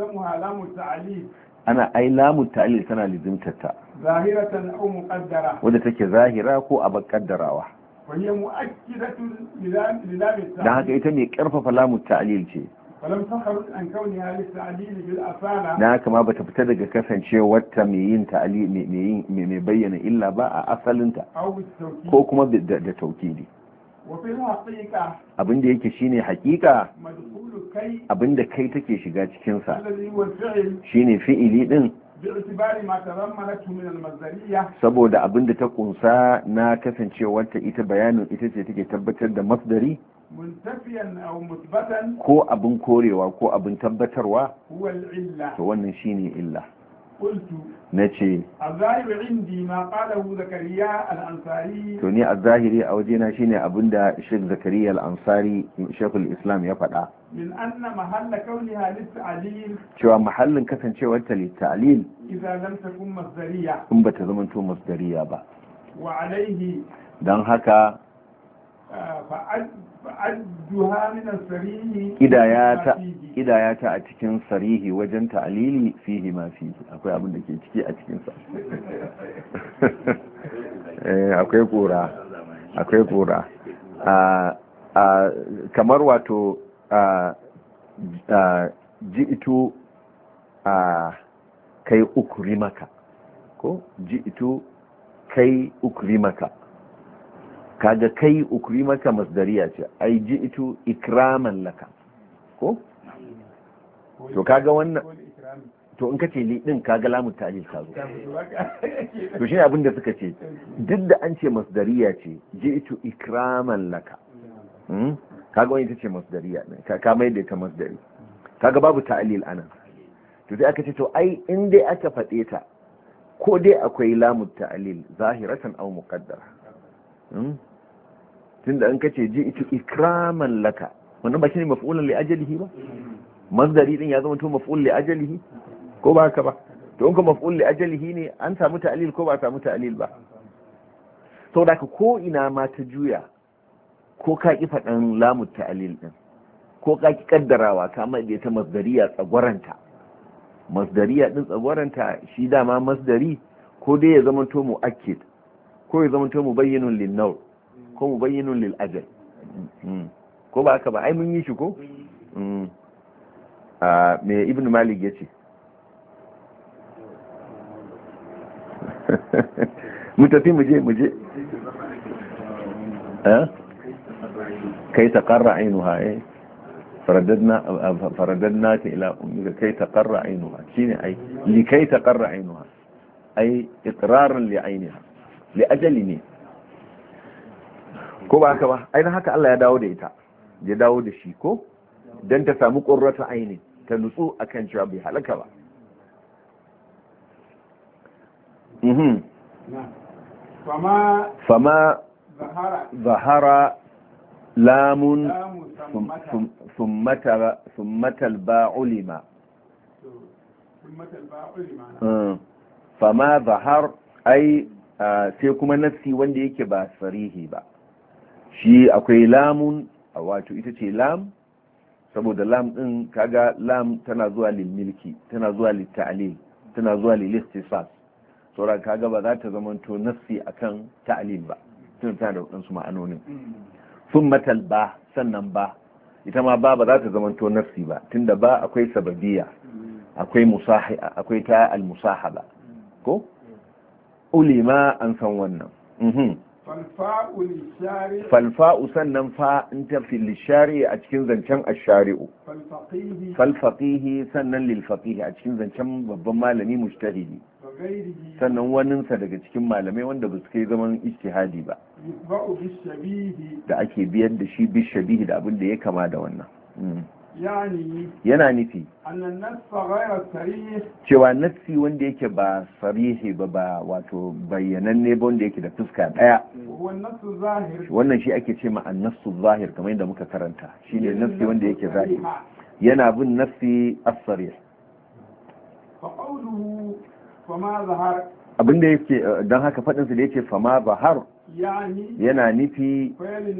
[SPEAKER 1] ana ai lamu ta'lil tana lizimtarta
[SPEAKER 2] zahiratan aw muqaddara
[SPEAKER 1] wadda take zahira ko a kaddarawa
[SPEAKER 2] وهي مؤكدة للام
[SPEAKER 1] dan haka
[SPEAKER 2] التعليل
[SPEAKER 1] ita mai karfafa lamu ta'lil ce
[SPEAKER 2] فلم تخرج عن كونها للتعليل بالأصالة
[SPEAKER 1] dan haka ma bata fita daga kasancewar ta mai yin ta'lil mai bayyana illa ba a asalinta
[SPEAKER 2] أو بالتوكيد.
[SPEAKER 1] ko kuma da taukidi.
[SPEAKER 2] وفي الحقيقة
[SPEAKER 1] Abinda yake shine hakika,
[SPEAKER 2] مدخول كي
[SPEAKER 1] abinda kai take shiga cikin sa
[SPEAKER 2] الذي هو الفعل
[SPEAKER 1] shine fi'ili din,
[SPEAKER 2] باعتبار ما تضمنته من المصدرية
[SPEAKER 1] saboda abinda ta kunsa na kasancewar ta ita bayanin ita ce take tabbatar da masdari
[SPEAKER 2] منتفيا أو مثبتا
[SPEAKER 1] ko abin korewa ko abin tabbatarwa,
[SPEAKER 2] هو العلة.
[SPEAKER 1] to wannan shine illa.
[SPEAKER 2] قلت
[SPEAKER 1] nace
[SPEAKER 2] الظاهر عندي ما قاله زكريا الأنصاري
[SPEAKER 1] to ni a zahiri a wajena shine abinda Sheikh Zakariya Al-Ansari Sheikhul Islam ya faɗa,
[SPEAKER 2] من أن محل كونها للتعليل
[SPEAKER 1] cewa mahallin kasancewar ta litalil
[SPEAKER 2] إذا لم تكن مصدرية
[SPEAKER 1] in bata zamanto masdariya ba.
[SPEAKER 2] وعليه
[SPEAKER 1] dan haka
[SPEAKER 2] فأدها من الصريح
[SPEAKER 1] kidayata a cikin sarihi wajen ta'lili fihi ma fihi, akwai abin da ke ciki a cikin sa. akwai kura kamar wato ji'itu kai ukrimaka, ko ji'itu kai ukrimaka, kaga kai ukrimaka masdariya ce, ai ji'itu ikraman laka, ko to kaga wannan, to in kace li din kaga lamu ta'lil ka zo, to shine abin da suka ce duk da an ce masdariya ce ji'itu ikraman laka, kaga wani ita ce masdariya din ka mai da ta masdari, kaga babu ta'lil anan. to sai aka ce to ai in dai aka faɗe ta ko dai akwai lamu ta'lil zahiratan aw muqaddara, tunda an kace ji'itu ikraman laka, wannan ba shine maf'ulan li ajalihi ba, masdari din ya zama to maf'ul li ajalihi ko ba haka ba, to in ka maf'ul li ajalihi ne an samu ta'lil ko ba samu ta'lil ba. saboda ko ina ma ta juya, ko ka ki faɗan lamu ta'lil din ko ka ki kaddarawa ka mai da ta masdariya tsagwaranta, masdariya din tsagwaranta shi dama masdari ko dai ya zama to muakkid ko ya zama to mubayyinun lin naw ko mubayyinun lil ajal, ko ba haka ba, ai mun yi shi ko me ibn malik yace mu tafi muje kai taqarra ainuha faradadna ta ila ummika kai taqarra ainuha, shine ai li kai taqarra ainuha, ai iqraran li ainiha, li ajali ne, ko ba haka ba, ai haka Allah ya dawo da ita, ya dawo da shi ko dan ta samu qurratu aini, ta nutsu akan cewa bai halaka ba. fama zahara lamun summatal ba'ulima, fama zahar ai sai kuma nafsi wanda yake ba sarihi ba, shi akwai lamun, wato ita ce lam, saboda lam din kaga lam tana zuwa lil milki, tana zuwa lil ta'lil, tana zuwa lil istisas, saboda kaga ba za ta zamanto nassi akan ta'lil ba, tun tana da wadansu ma'anonin. summatal ba, sannan ba ita ma ba za ta zamanto nassi ba, tunda ba akwai sababiyya, akwai akwai ta al musahaba, ko ulima an san wannan. falfa'u sannan fa in ta fi lishari a cikin zancen ashari'u, falfaqihi sannan lilfaqihi a cikin zancen babban malami mujtahidi, sannan waninsa daga cikin malamai wanda ba su kai zaman ijtihadi ba, da ake biyar da shi bishabihi da abin da ya kama da wannan. yana nufi cewa nassi wanda yake ba sarihi ba wato bayyananne ba, wanda yake da fuska daya, wannan shi ake ce ma annasu zahir, kamar yadda muka karanta, shine nassi wanda yake zahiri yana bin nassi as-sarih. abinda yake don haka faɗinsu da yake fama zahar yana nufi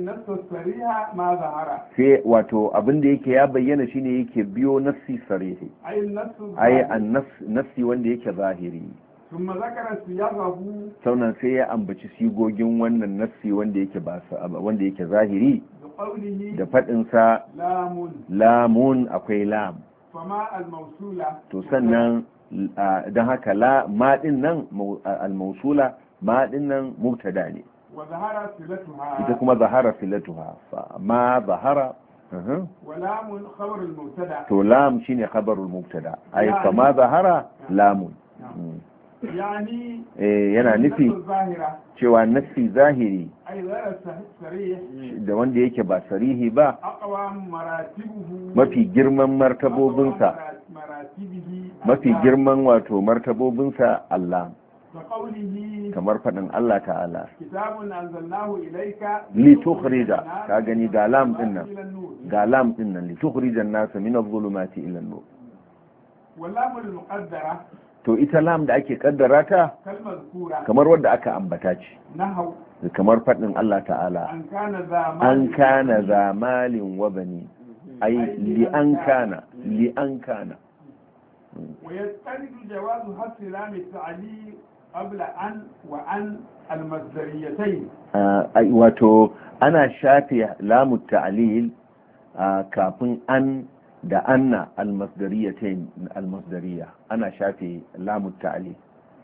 [SPEAKER 1] sai wato abinda yake ya bayyana shine yake biyo nassi sarihi, ai an nassi wanda yake zahiri,
[SPEAKER 2] ثم ذكر صيغه
[SPEAKER 1] sannan sai ya ambaci sigogin wannan nassi wanda yake zahiri
[SPEAKER 2] بقوله
[SPEAKER 1] da fadin sa
[SPEAKER 2] لام
[SPEAKER 1] lamun akwai lam
[SPEAKER 2] فما الموصولة
[SPEAKER 1] to sannan dan haka la ma din nan al-mawsula ma din nan mubtada ne
[SPEAKER 2] وظهر صلتها
[SPEAKER 1] ita kuma zahara filatuha fa ma zahara
[SPEAKER 2] ولام خبر المبتدا
[SPEAKER 1] to lam shine khabarul mubtada ay fa ma zahara lamun
[SPEAKER 2] يعني
[SPEAKER 1] yana nufi
[SPEAKER 2] الظاهرة
[SPEAKER 1] cewa nassi zahiri
[SPEAKER 2] أي غير صريح
[SPEAKER 1] da wanda yake ba sarihi ba
[SPEAKER 2] أقوى مراتبه
[SPEAKER 1] mafi girman martabobinsa
[SPEAKER 2] مراتبه
[SPEAKER 1] mafi girman wato martabobinsa Allah
[SPEAKER 2] كقوله
[SPEAKER 1] kamar faɗin Allah ta'ala
[SPEAKER 2] كتاب أنزلناه إليك
[SPEAKER 1] li tukhrija ka gani ga lam din nan
[SPEAKER 2] إلى النور
[SPEAKER 1] ga lam din nan li tukhrija an-nas min adh-dhulumati ila an-nur
[SPEAKER 2] واللام المقدرة
[SPEAKER 1] to ita lam da ake kaddara ta
[SPEAKER 2] كالمذكورة
[SPEAKER 1] kamar wadda aka ambata ce
[SPEAKER 2] نحو
[SPEAKER 1] kamar faɗin Allah ta'ala
[SPEAKER 2] أن كان ذا
[SPEAKER 1] an kana za malin wa bani ai li an kana
[SPEAKER 2] ويستند جواز حذف لام التعليل قبل أن وأن المصدريتين
[SPEAKER 1] wato ana shafe lamu ta'lil kafin an da anna almasdariyatain almasdariya ana shafe lamu ta'lil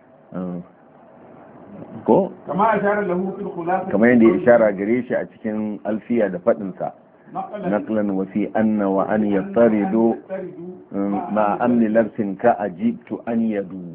[SPEAKER 1] ko
[SPEAKER 2] كما أشار له في الخلاصة
[SPEAKER 1] kamar yadda ya ishara gare shi a cikin alfiya da fadin sa naqlan wa fi anna wa an yaftaridu ma amni labsin ka ajibtu an yadu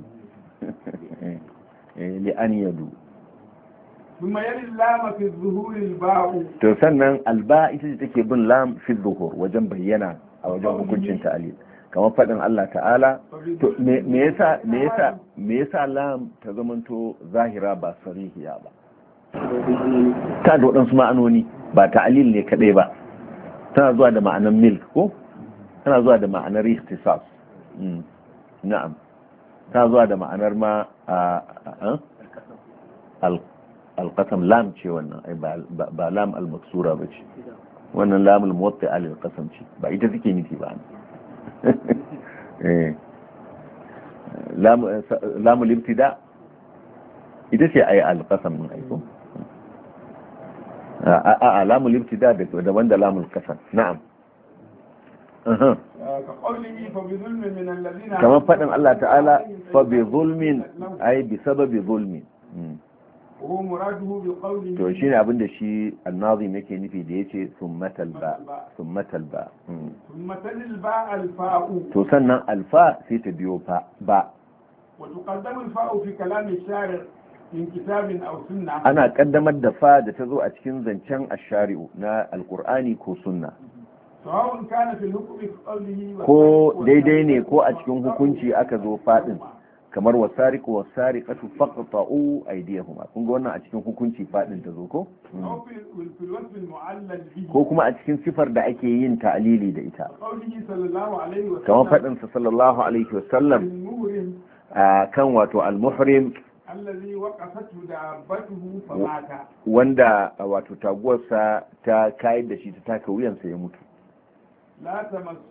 [SPEAKER 1] li an yadu
[SPEAKER 2] ثم يلي اللام في الظهور الباء
[SPEAKER 1] to sannan alba ita ce take bin lam fi dhuhur wajen bayyana a wajen hukuncin ta'lil kamar fadin Allah ta'ala to me yasa lam ta zamanto zahira ba sarihiya ba ta da waɗansu ma'anoni ba ta'lil ne kadai ba tana zuwa da ma'anar milk ko tana zuwa da ma'anar ikhtisas na'am tana zuwa da ma'anar ma alqasam lam ce wannan ai ba lam al-maksura ba ce wannan lam al-muwatti al-qasam ce ba ita take nufi ba lam al-ibtida ita ce ai al-qasam ne ai ko lam al-ibtida da wanda lam al-qasam na'am
[SPEAKER 2] كقوله فبظلم من الذين
[SPEAKER 1] كما فدن الله تعالى فبظلم أي بسبب ظلم
[SPEAKER 2] وهو مراده بقوله
[SPEAKER 1] to shine abin da shi annazim yake nufi da yace summatal ba
[SPEAKER 2] ثم تلي الباء الفاء
[SPEAKER 1] to sannan alfa sai ta biyo fa ba
[SPEAKER 2] وتقدم الفاء في كلام الشارع من كتاب أو سنة
[SPEAKER 1] ana kaddamar da fa da ta zo a cikin zancen ash-shari'u na alqur'ani ko sunna
[SPEAKER 2] سواء كان في الحكم قوله
[SPEAKER 1] ko daidai ne ko a cikin hukunci aka zo fadin kamar wasariqu wasariqatu faqta'u aydiyahuma kun ga wannan a cikin hukunci fadin ta zo ko
[SPEAKER 2] أو في الوصف المعلل به
[SPEAKER 1] ko kuma a cikin sifar da ake yin ta'lili da ita
[SPEAKER 2] قوله صلى الله عليه وسلم
[SPEAKER 1] kamar fadin sa sallallahu alaihi wasallam
[SPEAKER 2] المهرم
[SPEAKER 1] kan wato al-muhrim
[SPEAKER 2] الذي وقفته دابته فمات
[SPEAKER 1] wanda wato taguwarsa ta kayar da shi ta taka wuyansa ya mutu
[SPEAKER 2] لا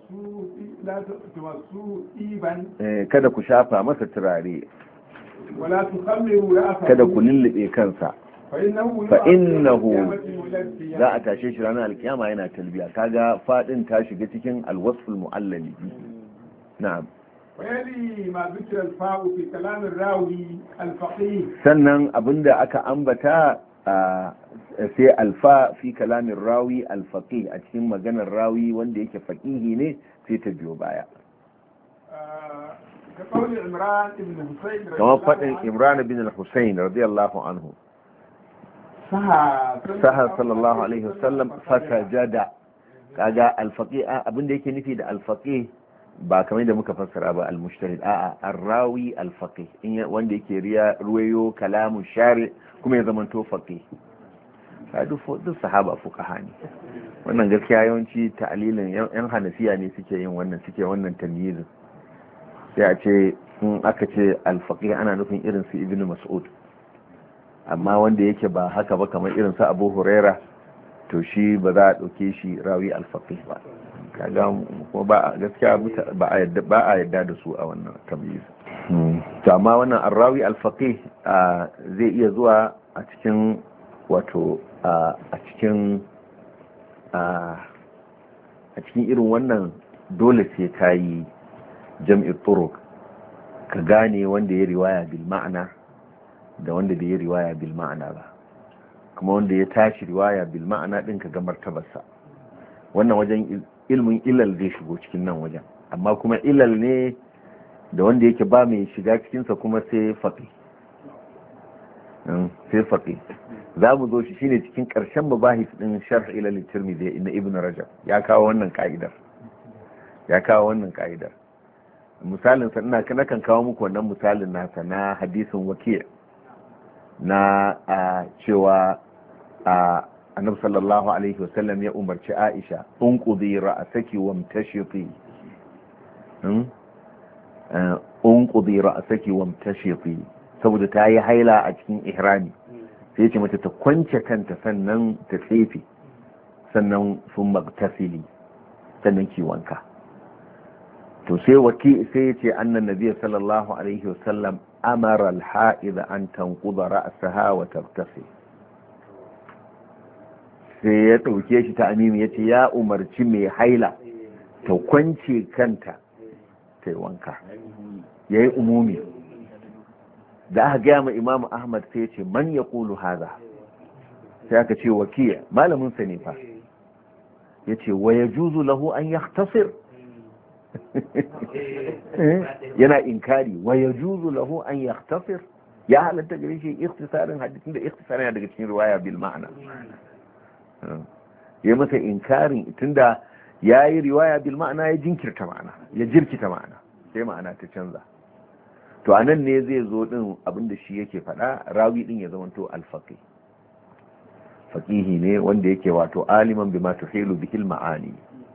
[SPEAKER 2] تمسوه إيبا
[SPEAKER 1] kada ku shafa masa turare
[SPEAKER 2] ولا تخمروا رأسه
[SPEAKER 1] kada ku lullube kansa
[SPEAKER 2] فإنه
[SPEAKER 1] فإنه
[SPEAKER 2] ملبيا
[SPEAKER 1] za a tashe shi ranar alkiyama yana talbiya kaga fadin ta shiga cikin alwasful muallali na'am
[SPEAKER 2] ويلي ما ذكر الفاء في كلام الراوي الفقيه
[SPEAKER 1] sannan abinda aka ambata sai alfa fi kalamin rawi alfaqih a cikin maganar rawi wanda yake faqihi ne sai ta biyo baya
[SPEAKER 2] كقول عمران بن حسين
[SPEAKER 1] kamar fadin Imran bin al-Husayn radiyallahu anhu saha sallallahu alaihi wasallam fasajada kaga alfaqih abinda yake nufi da alfaqih ba kamar da muka fassara ba al-mujtahid a'a ar-rawi al-faqih wanda yake ruwayo kalamu shari kuma ya zamanto faqih duk sahaba fuqaha ne wannan gaskiya yawanci ta'lilin yan hanafiya ne suke yin wannan tamyizin sai a ce in aka ce al-faqih ana nufin irin su ibnu mas'ud amma wanda yake ba haka ba kamar irin su abu huraira to shi ba za a dauke shi rawi al-faqih ba kaga kuma ba gaskiya ba a yadda da su a wannan tamyiz to amma wannan arrawi al-faqih zai iya zuwa a cikin wato a cikin irin wannan dole sai ka yi jam'i turuq ka gane wanda ya riwaya bil ma'ana da wanda bai yi riwaya bil ma'ana ba, kuma wanda ya tashi riwaya bil ma'ana din ka ga martabarsa. wannan wajen ilmin ilal zai shigo cikin nan wajen, amma kuma ilal ne da wanda yake ba mai shiga cikinsa kuma sai faƙi. Za mu zo shi shine cikin ƙarshen mabahis ɗin sharh ilal tirmidhi na ibn rajab ya kawo wannan ka'idar. Misalin sa ina kan kawo muku wannan misalin nasa na hadisin waki' na cewa annabi sallallahu alaihi wasallam ya umarci Aisha unqudi ra'saki wamtashiti saboda ta yi haila a cikin ihrami, sai ce mata ta kwance kanta sannan ta tsefe sannan sun magtasili sannan ki wanka. to sai ya ce annan nabiy sallallahu alaihi wasallam amara al-ha'id an tanquda ra'saha wa tabtasil. sai ya ɗauke shi ta amimi ya ce ya umarci mai haila ta kwance kanta ta yi wanka, ya yi umumi. da aka gaya ma imamu ahmad sai ya ce man ya ƙulu haza, sai aka ce wakiya malaminsa ne fa, ya ce wa ya juzu lahu an ya tasir yana inkari wa ya juzu lahu an ya tasir, ya halatta gare shi ikhtisarin hadisin da ikhtisarin daga cikin riwaya bil ma'ana. ya masa inkarin tunda ya yi riwaya bil ma'ana ya jirkita ma'ana sai ma'ana ta canza. to a nan ne zai zo din abinda shi yake faɗa, rawi din ya zama to alfaqih, faqihi ne wanda yake wato aliman bima tuhilu bihil ma'ani.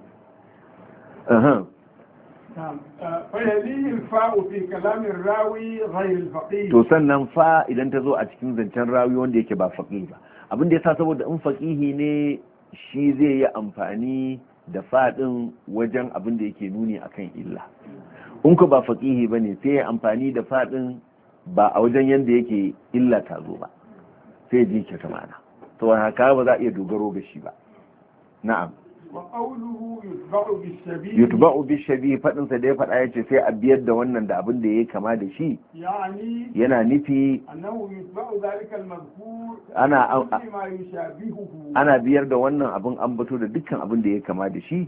[SPEAKER 1] to sannan fa idan ta zo a cikin zancen rawi wanda yake ba faqih ba, abin da yasa saboda in faqihi ne shi zai yi amfani da fadin wajen abin da yake nuni akan illa, in ku ba faqihi bane sai ya amfani da fadin ba a wajen yanda yake illa ta zo ba, sai ji ke tamana, to haka ba za a iya dogaro ga shi ba. na'am. yutba'u bishabi fadin sa da ya fada yace sai a biyar da wannan da abin da yake kama da shi, yana nufi ana biyar da wannan abin ambato da dukkan abin da yake kama da shi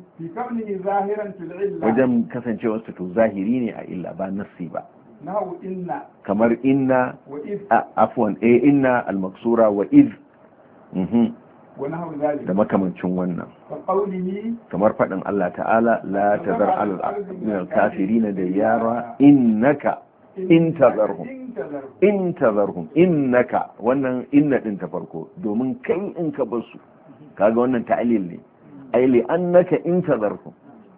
[SPEAKER 1] wajen kasancewar sa to zahiri ne a illa ba nassi ba, kamar inna afwan inna al-maksura wa iz da makamancin wannan, kamar faɗin Allah ta'ala la tazar al kafirin da yara innaka in tazarhum innaka, wannan inna din ta farko domin kai in ka bar su, kaga wannan ta'lil ne, ai li annaka in tazarhum.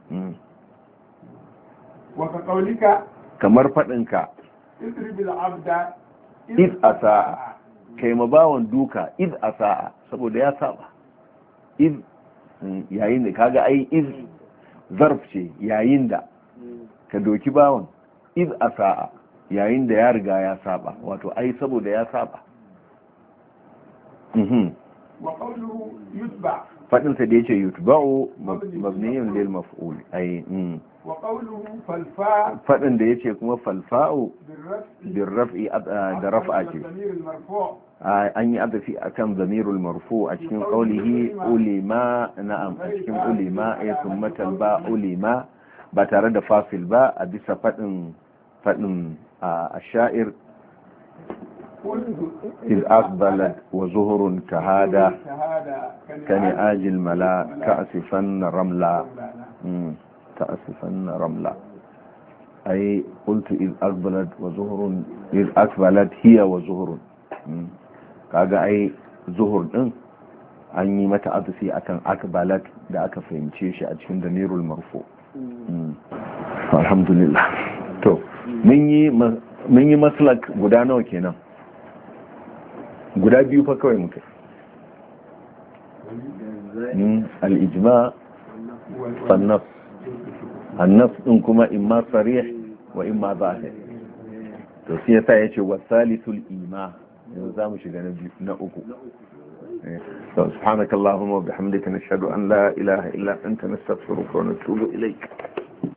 [SPEAKER 1] kamar faɗin ka id asaa, kai mabawan duka id asaa saboda ya saba. iz yayin da kaga ai iz zarf ce, yayin da ka doki bawan, iz asaa yayin da ya riga ya saba, wato ai saboda ya saba. fadin sa da yace yutba'u mabniyun lil maf'ul ai fadin da yace kuma falfa'u birraf'i da raf'a ce, an yi adafi akan zamirul marfu a cikin qaulihi ulima. na'am, a cikin ulima ya summatal ba ulima ba tare da fasil ba, a bisa fadin ash-sha'ir إذ أقبلت وزهر كهذا كنعاج الملا كأسفن رملا أي قلت إذ أقبلت وزهر إذ أقبلت هي وزهر kaga ai zuhur din an yi mata adafi akan akbalat da aka fahimce shi a cikin damirul marfu. alhamdulillah. to mun yi maslak guda nawa kenan? guda biyu fa kawai muka al-ijma fannaf annaf din kuma imma sarih wa imma zahir. to shi yasa yace wasalisul ima yanzu zamu shiga na uku سبحانك اللهم وبحمدك نشهد أن لا إله إلا أنت نستغفرك ونتوب إليك